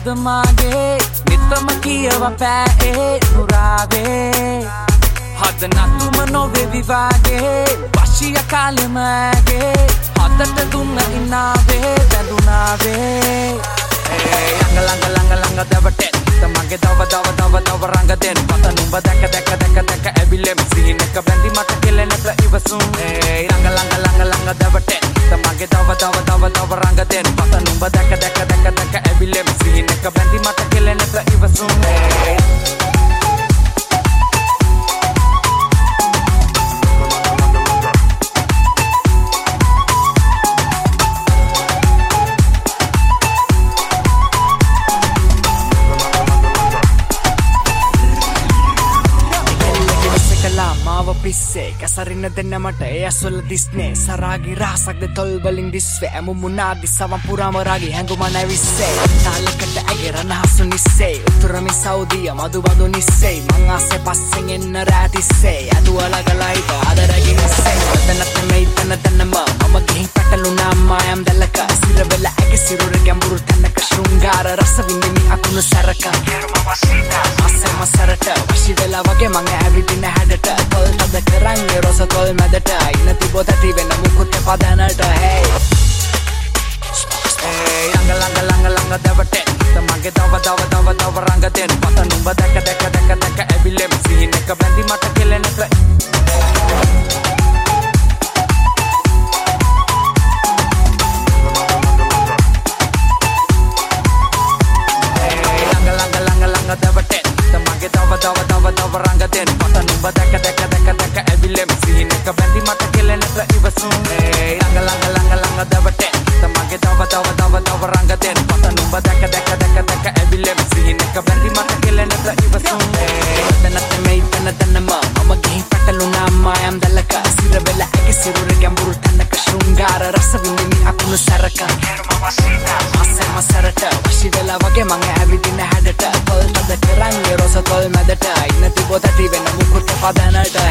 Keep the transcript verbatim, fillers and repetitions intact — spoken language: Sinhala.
මගේ නිතම කියව පෑේ නුරාවේ හද නතුම නොවෙවි වගේ වශිය කාලෙමගේ හදට දුන්න ඉන්නාවේ බැඳුනාවේ ළඟ ළඟ ළඟ ළඟ දවටේ තමගේ දව දව දව දව රංග දෙන්න පත නුඹ දැක දැක දැක දැක ඇවිලෙම් සිහිනක බැඳි මට කෙලෙනට ඉවසුම් ළඟ ළඟ ළඟ ළඟ දවටේ තමගේ දව දව දව දව රංග දෙන්න පත නුඹ දැක දැක දැක දැක ඇවිලෙම් සිහිනක බැඳි මට කෙලෙනට ඉවසුම් පිස්සේ කැසරින්න දෙන්න මට ඒ ඇස්වල දිස්නේ සරාගි රහසක්ද තොල් වලින් දිස්වේ ඇමු මුනාදි සවන් පුරාම රාගි හැඟුම නැවිස්සේ තාලකට ඇගෙරන හසු නිස්සේ උතුරමි සෞදිය මදු බඳු නිස්සේ මං ආසේ පස්සෙන් එන්න රැතිස්සේ ඇදුවලගලා හිත ආදරගින් නිස්සේ වදනත් නෙමෙයි තන තනම මම ගිහින් පැටලුණා මායම් දැලක සිරවෙල ඇගේ සිරුර ගැඹුරු තැනක ශෘංගාර රස විඳිමි අකුණු සැරක ආසෙම සැරට වශි වෙලා වගේ මං ඇවිදින හැඩට තොල් තද කරන්නේ රොස තොල් මැදට ඉන්න තිබොත තිබෙන මුකුත් පදනට hey ළඟ ළඟ ළඟ ළඟ දවටේ තමගේ දව දව දව දව රංග දෙන්න පත නුඹ දැක දැක දැක දැක ඇවිලෙම් සිහිනක බැඳි මට කෙලෙනට දවටේ තමගේ දව දව දව දව රංග දෙන්න පත නුඹ දැක දැක දැක දැක ඇවිලෙම් සිහිනක බැඳි මට කෙලෙනට ඉවසුම් ළඟ ළඟ ළඟ ළඟ දවටේ තමගේ දව දව දව දව රංග දෙන්න පත නුඹ දැක දැක දැක දැක ඇවිලෙම් සිහිනක බැඳි මට කෙලෙනට ඉවසුම් වදනත් නෙමෙයි තන තනම මම ගිහින් පැටලුණා මායම් දැලක සිරවෙල ඇගේ සිරුර ගැඹුරු තැනක ශෘංගාර රස විඳිමි අකුණු සැරක ආසෙම සැරට වශි වෙලා වගේ මං ඇවිදින හැඩට තොල් තද කරන්නේ රොස තොල් මැදට ඉන්න තිබොත තිබෙන මුකුත් පදනට